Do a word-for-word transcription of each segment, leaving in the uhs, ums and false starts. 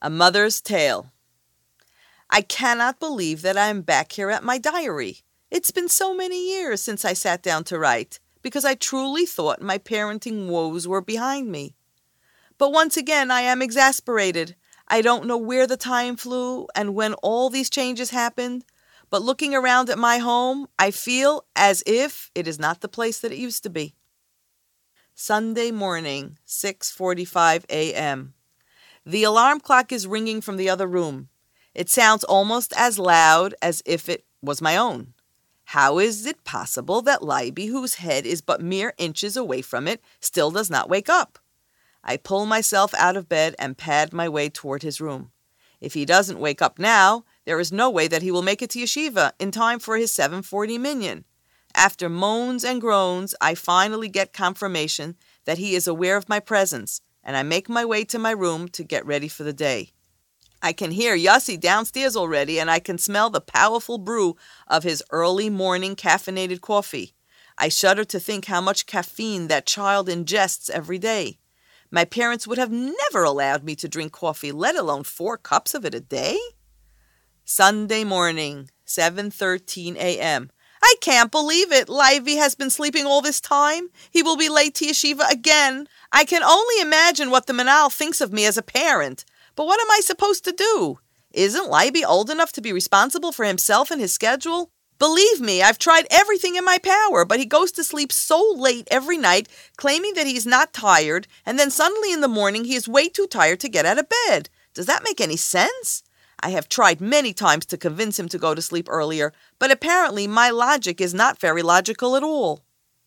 A Mother's Tale. I cannot believe that I am back here at my diary. It's been so many years since I sat down to write, because I truly thought my parenting woes were behind me. But once again I am exasperated. I don't know where the time flew and when all these changes happened, but looking around at my home, I feel as if it is not the place that it used to be. Sunday morning, six forty-five a.m. The alarm clock is ringing from the other room. It sounds almost as loud as if it was my own. How is it possible that Libby, whose head is but mere inches away from it, still does not wake up? I pull myself out of bed and pad my way toward his room. If he doesn't wake up now, there is no way that he will make it to yeshiva in time for his seven forty minyan. After moans and groans, I finally get confirmation that he is aware of my presence, and I make my way to my room to get ready for the day. I can hear Yossi downstairs already, and I can smell the powerful brew of his early morning caffeinated coffee. I shudder to think how much caffeine that child ingests every day. My parents would have never allowed me to drink coffee, let alone four cups of it a day. Sunday morning, seven thirteen a.m. I can't believe it. Livy has been sleeping all this time. He will be late to yeshiva again. I can only imagine what the Manal thinks of me as a parent. But what am I supposed to do? Isn't Libby old enough to be responsible for himself and his schedule? Believe me, I've tried everything in my power, but he goes to sleep so late every night, claiming that he's not tired, and then suddenly in the morning he is way too tired to get out of bed. Does that make any sense? I have tried many times to convince him to go to sleep earlier, but apparently my logic is not very logical at all.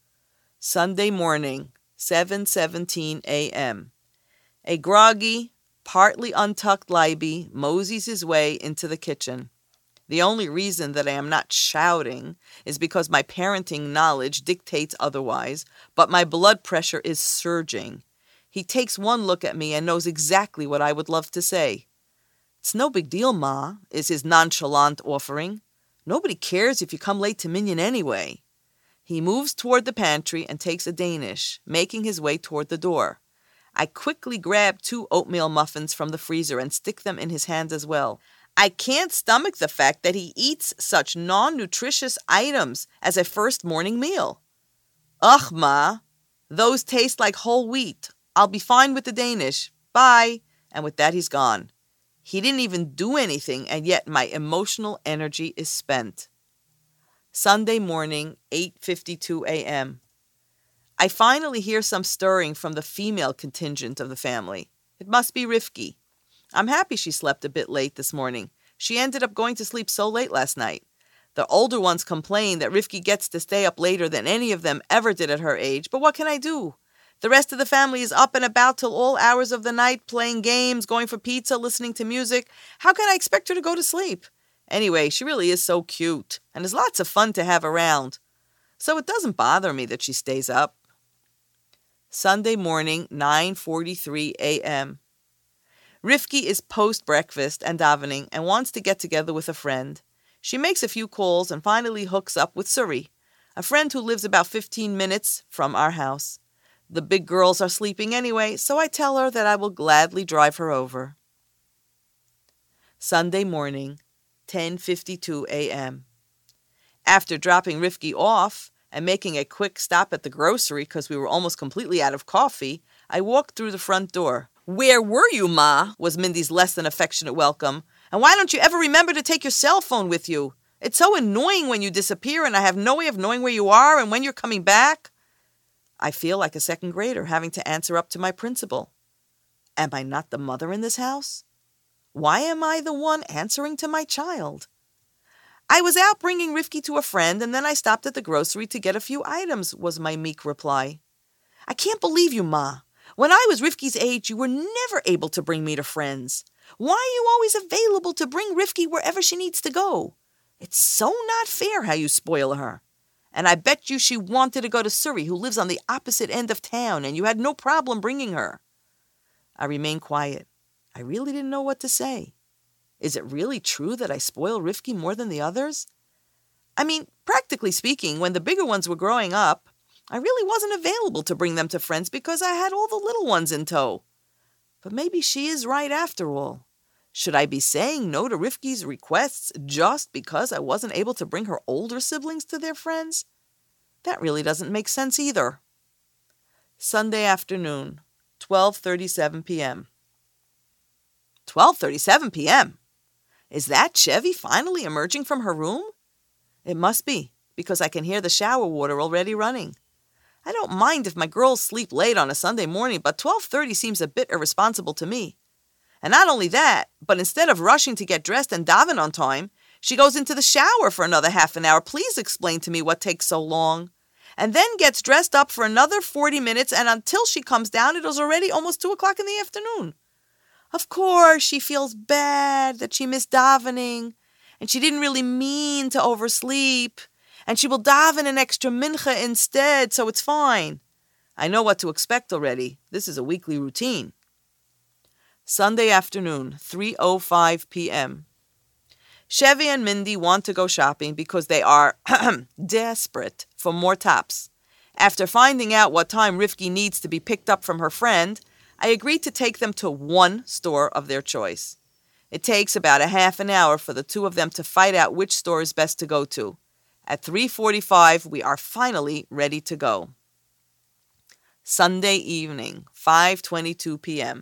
Sunday morning, seven seventeen a.m. A groggy, partly untucked Libby moseys his way into the kitchen. The only reason that I am not shouting is because my parenting knowledge dictates otherwise, but my blood pressure is surging. He takes one look at me and knows exactly what I would love to say. "It's no big deal, Ma," is his nonchalant offering. "Nobody cares if you come late to minyan anyway." He moves toward the pantry and takes a Danish, making his way toward the door. I quickly grab two oatmeal muffins from the freezer and stick them in his hand as well. I can't stomach the fact that he eats such non-nutritious items as a first morning meal. "Ugh, Ma, those taste like whole wheat. I'll be fine with the Danish. Bye." And with that, he's gone. He didn't even do anything, and yet my emotional energy is spent. Sunday morning, eight fifty-two a.m. I finally hear some stirring from the female contingent of the family. It must be Rifki. I'm happy she slept a bit late this morning. She ended up going to sleep so late last night. The older ones complain that Rifki gets to stay up later than any of them ever did at her age, but what can I do? The rest of the family is up and about till all hours of the night, playing games, going for pizza, listening to music. How can I expect her to go to sleep? Anyway, she really is so cute, and is lots of fun to have around. So it doesn't bother me that she stays up. Sunday morning, nine forty-three a.m. Rifki is post-breakfast and davening and wants to get together with a friend. She makes a few calls and finally hooks up with Suri, a friend who lives about fifteen minutes from our house. The big girls are sleeping anyway, so I tell her that I will gladly drive her over. Sunday morning, ten fifty-two a.m. After dropping Rifki off and making a quick stop at the grocery because we were almost completely out of coffee, I walked through the front door. "Where were you, Ma?" was Mindy's less than affectionate welcome. "And why don't you ever remember to take your cell phone with you? It's so annoying when you disappear and I have no way of knowing where you are and when you're coming back." I feel like a second grader having to answer up to my principal. Am I not the mother in this house? Why am I the one answering to my child? "I was out bringing Rifki to a friend, and then I stopped at the grocery to get a few items," was my meek reply. "I can't believe you, Ma. When I was Rifki's age, you were never able to bring me to friends. Why are you always available to bring Rifki wherever she needs to go? It's so not fair how you spoil her. And I bet you she wanted to go to Suri, who lives on the opposite end of town, and you had no problem bringing her." I remained quiet. I really didn't know what to say. Is it really true that I spoil Rifki more than the others? I mean, practically speaking, when the bigger ones were growing up, I really wasn't available to bring them to friends because I had all the little ones in tow. But maybe she is right after all. Should I be saying no to Rivki's requests just because I wasn't able to bring her older siblings to their friends? That really doesn't make sense either. Sunday afternoon, twelve thirty-seven p.m. twelve thirty-seven p.m.? Is that Chevy finally emerging from her room? It must be, because I can hear the shower water already running. I don't mind if my girls sleep late on a Sunday morning, but twelve thirty seems a bit irresponsible to me. And not only that, but instead of rushing to get dressed and daven on time, she goes into the shower for another half an hour. Please explain to me what takes so long. And then gets dressed up for another forty minutes, and until she comes down, it is already almost two o'clock in the afternoon. Of course, she feels bad that she missed davening, and she didn't really mean to oversleep, and she will daven an extra mincha instead, so it's fine. I know what to expect already. This is a weekly routine. Sunday afternoon, three oh five p.m. Chevy and Mindy want to go shopping because they are desperate for more tops. After finding out what time Rivki needs to be picked up from her friend, I agreed to take them to one store of their choice. It takes about a half an hour for the two of them to fight out which store is best to go to. At three forty-five, we are finally ready to go. Sunday evening, five twenty-two p.m.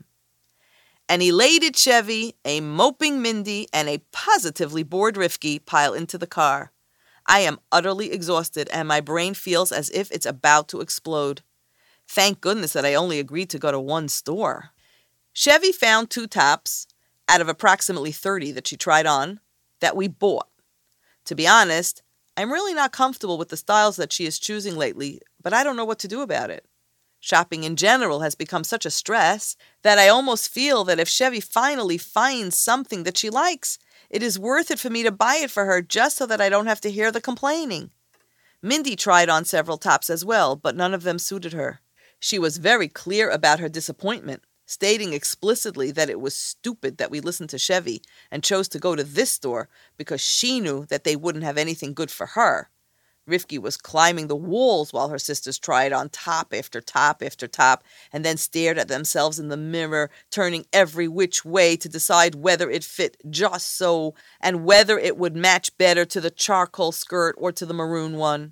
An elated Chevy, a moping Mindy, and a positively bored Rivki pile into the car. I am utterly exhausted, and my brain feels as if it's about to explode. Thank goodness that I only agreed to go to one store. Chevy found two tops, out of approximately thirty that she tried on, that we bought. To be honest, I'm really not comfortable with the styles that she is choosing lately, but I don't know what to do about it. Shopping in general has become such a stress that I almost feel that if Chevy finally finds something that she likes, it is worth it for me to buy it for her just so that I don't have to hear the complaining. Mindy tried on several tops as well, but none of them suited her. She was very clear about her disappointment, stating explicitly that it was stupid that we listened to Chevy and chose to go to this store because she knew that they wouldn't have anything good for her. Rivki was climbing the walls while her sisters tried on top after top after top and then stared at themselves in the mirror, turning every which way to decide whether it fit just so and whether it would match better to the charcoal skirt or to the maroon one.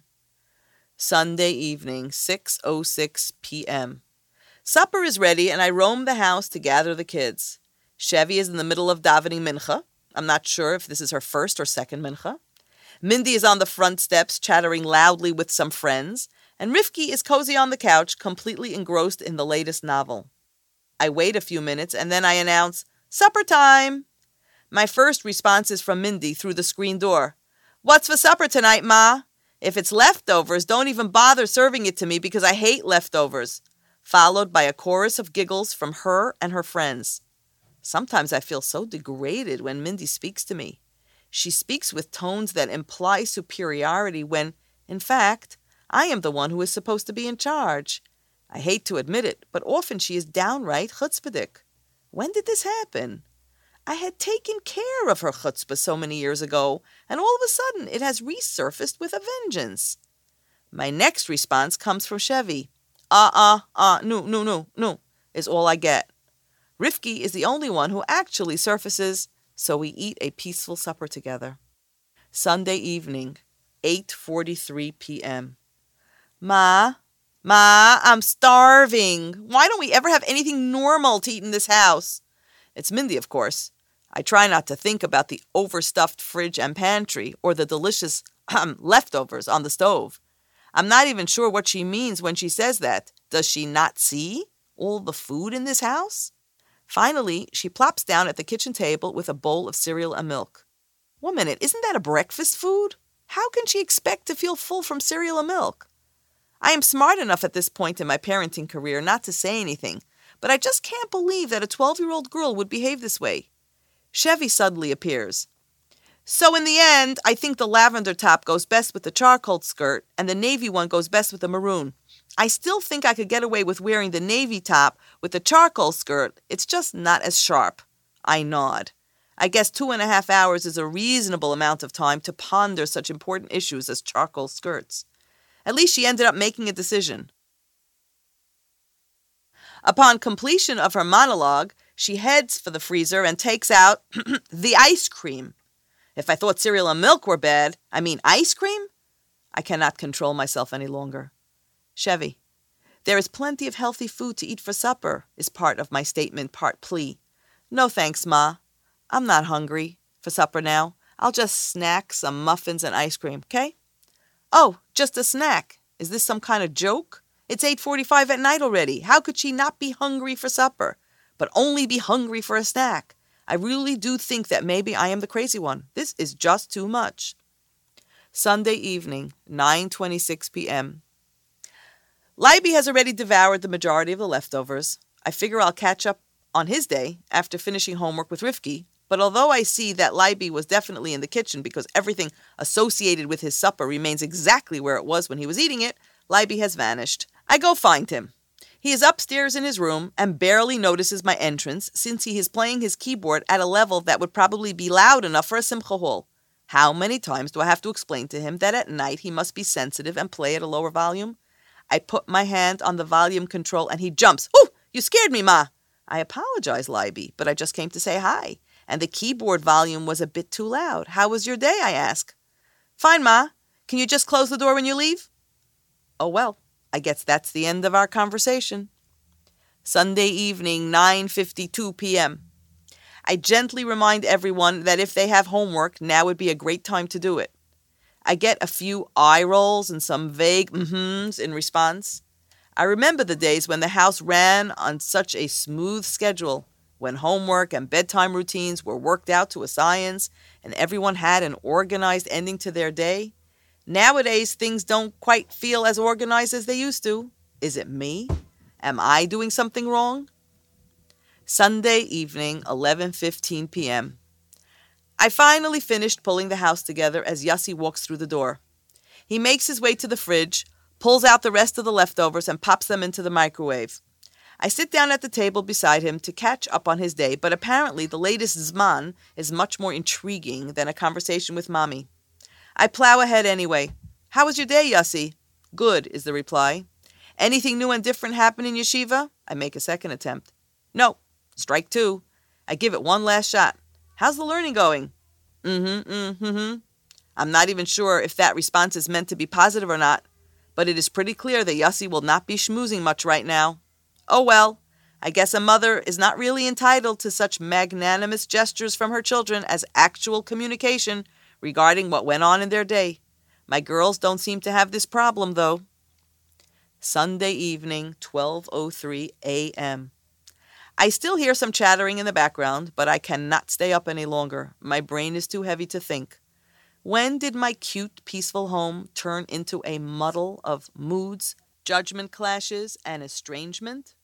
Sunday evening, six oh six p.m. Supper is ready and I roam the house to gather the kids. Chevy is in the middle of davening mincha. I'm not sure if this is her first or second mincha. Mindy is on the front steps, chattering loudly with some friends, and Rivki is cozy on the couch, completely engrossed in the latest novel. I wait a few minutes, and then I announce, "Supper time!" My first response is from Mindy through the screen door. "What's for supper tonight, Ma? If it's leftovers, don't even bother serving it to me because I hate leftovers," followed by a chorus of giggles from her and her friends. Sometimes I feel so degraded when Mindy speaks to me. She speaks with tones that imply superiority when, in fact, I am the one who is supposed to be in charge. I hate to admit it, but often she is downright chutzpahdik. When did this happen? I had taken care of her chutzpah so many years ago, and all of a sudden it has resurfaced with a vengeance. My next response comes from Chevy. Uh-uh, uh, no, no, no, no, is all I get. Rivki is the only one who actually surfaces, so we eat a peaceful supper together. Sunday evening, eight forty-three p.m. Ma, Ma, I'm starving. Why don't we ever have anything normal to eat in this house? It's Mindy, of course. I try not to think about the overstuffed fridge and pantry or the delicious um, leftovers on the stove. I'm not even sure what she means when she says that. Does she not see all the food in this house? Finally, she plops down at the kitchen table with a bowl of cereal and milk. One minute, isn't that a breakfast food? How can she expect to feel full from cereal and milk? I am smart enough at this point in my parenting career not to say anything, but I just can't believe that a twelve-year-old girl would behave this way. Chevy suddenly appears. So in the end, I think the lavender top goes best with the charcoal skirt, and the navy one goes best with the maroon. I still think I could get away with wearing the navy top with the charcoal skirt. It's just not as sharp. I nod. I guess two and a half hours is a reasonable amount of time to ponder such important issues as charcoal skirts. At least she ended up making a decision. Upon completion of her monologue, She heads for the freezer and takes out the ice cream. If I thought cereal and milk were bad, I mean ice cream? I cannot control myself any longer. Chevy, there is plenty of healthy food to eat for supper, is part of my statement, part plea. No thanks, Ma. I'm not hungry for supper now. I'll just snack some muffins and ice cream, okay? Oh, just a snack. Is this some kind of joke? It's eight forty-five at night already. How could she not be hungry for supper, but only be hungry for a snack? I really do think that maybe I am the crazy one. This is just too much. Sunday evening, nine twenty-six p.m. Libby has already devoured the majority of the leftovers. I figure I'll catch up on his day after finishing homework with Rifki, but although I see that Libby was definitely in the kitchen because everything associated with his supper remains exactly where it was when he was eating it, Libby has vanished. I go find him. He is upstairs in his room and barely notices my entrance since he is playing his keyboard at a level that would probably be loud enough for a simcha hall. How many times do I have to explain to him that at night he must be sensitive and play at a lower volume? I put my hand on the volume control and he jumps. Oh, you scared me, Ma. I apologize, Libby, but I just came to say hi, and the keyboard volume was a bit too loud. How was your day, I ask. Fine, Ma. Can you just close the door when you leave? Oh, well, I guess that's the end of our conversation. Sunday evening, nine fifty-two p.m. I gently remind everyone that if they have homework, now would be a great time to do it. I get a few eye rolls and some vague mm-hms in response. I remember the days when the house ran on such a smooth schedule, when homework and bedtime routines were worked out to a science and everyone had an organized ending to their day. Nowadays, things don't quite feel as organized as they used to. Is it me? Am I doing something wrong? Sunday evening, eleven fifteen p.m. I finally finished pulling the house together as Yossi walks through the door. He makes his way to the fridge, pulls out the rest of the leftovers, and pops them into the microwave. I sit down at the table beside him to catch up on his day, but apparently the latest Zman is much more intriguing than a conversation with Mommy. I plow ahead anyway. How was your day, Yossi? Good, is the reply. Anything new and different happen in yeshiva? I make a second attempt. No. Strike two. I give it one last shot. How's the learning going? Mm-hmm, mm-hmm. I'm not even sure if that response is meant to be positive or not, but it is pretty clear that Yossi will not be schmoozing much right now. Oh well, I guess a mother is not really entitled to such magnanimous gestures from her children as actual communication regarding what went on in their day. My girls don't seem to have this problem, though. Sunday evening, twelve oh three a.m. I still hear some chattering in the background, but I cannot stay up any longer. My brain is too heavy to think. When did my cute, peaceful home turn into a muddle of moods, judgment clashes, and estrangement?